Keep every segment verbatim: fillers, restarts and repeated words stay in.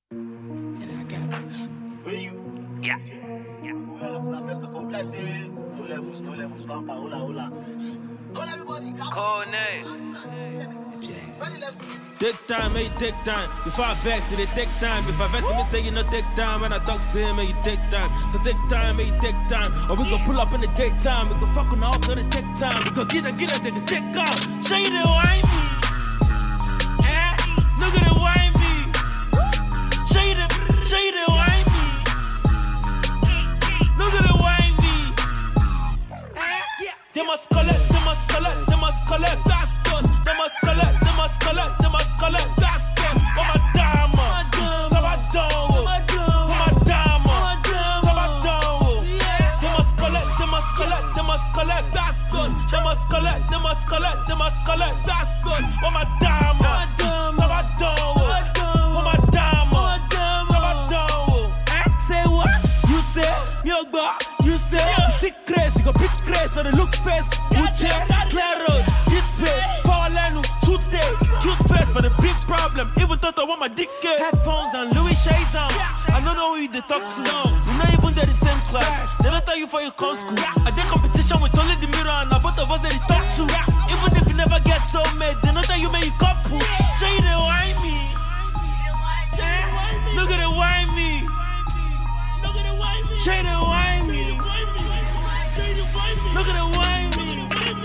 And I got this. Where you? Yeah. Yeah. Well, first of all, bless you. No levels, no levels, pampa, hola, hola. Call everybody, come Cold name. Take time, make take time. If I vex it, it take time. If I vex it, me say you no take time. When I talk to him, make you take time. So take time, make you take time. Or we gon' pull up in the daytime. We gon' fuck on the up, gonna take time. We gon' get it, get it, they can take off. Show you the wine me. Eh? Look at the wine me. Show you the, show you the wine me. Look at the wine me. Eh? They must collect, they must collect, they must collect. That's good. They must collect, they must collect, they must collect. That's good. Oh my diamond, oh my dog, oh my diamond, oh my dog. They must collect, they must collect, they must collect. That's good. They must collect, they must collect, they must collect. That's good. Oh my diamond, oh my dog, oh my diamond, oh my dog. Eh? Say what? You say, yo God. You say, sick craze, you go big craze, so they look face. Uche, Claro, this face, Paul Lenu, Tute, cute face, but a big problem. Even thought I want my dick. Headphones and Louis Shades on. I don't know who you they talk to. We're not even there the same class. They don't tell you for your con school. I did competition with only the mirror, and now both of us they talk to. Even if you never get so made, they don't tell you make you couple. Show you the wine me. Look at the wine me. Look at the wine me. Show you the wine me. Look at the wine me.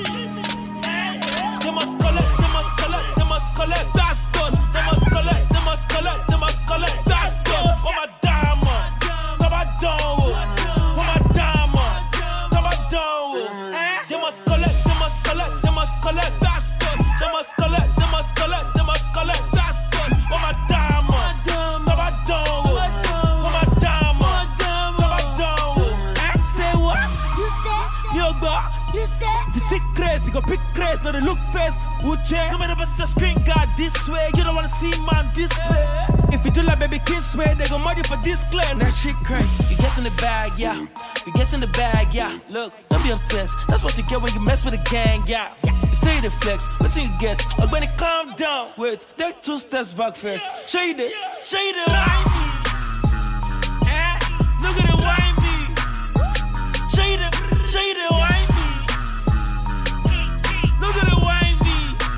They must collect, they must collect, they must collect. That's good. They must collect, they must collect, they must collect. That's good. Oh my diamond, oh my dog, oh my diamond, oh my dog. They must collect, they must collect, they must collect. That's good. They must collect, they must collect, they must collect. That's good. Oh my diamond, oh my dog, oh my diamond, oh my dog. Say what? You say, Yo, God. you say, The sick craze, you got big craze, now they look face. Uche, come and bust your screen guard this way. You don't wanna see man display. If you do like baby kids way, they gon' murder for this claim. That shit crazy. You get in the bag, yeah. You get in the bag, yeah. Look, don't be obsessed. That's what you get when you mess with a gang, yeah. You say the flex, what you guess? But when it calm down, wait, take two steps back first. Show you the, show you the wine me. Eh? Look at the wine me. Show you the, show you the wine me. Look at the wine me.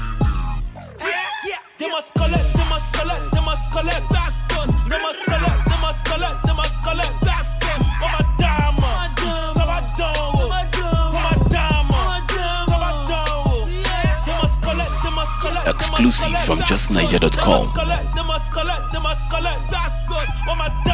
They must collect, they must collect, they must collect. That's good. They must collect, they must collect, they must collect. That's good. Oh my diamond, oh my dog, oh my diamond, oh my dog. They must collect, they must collect. Exclusive from just niger dot com. They must collect, they must collect, they must collect. That's good. Oh my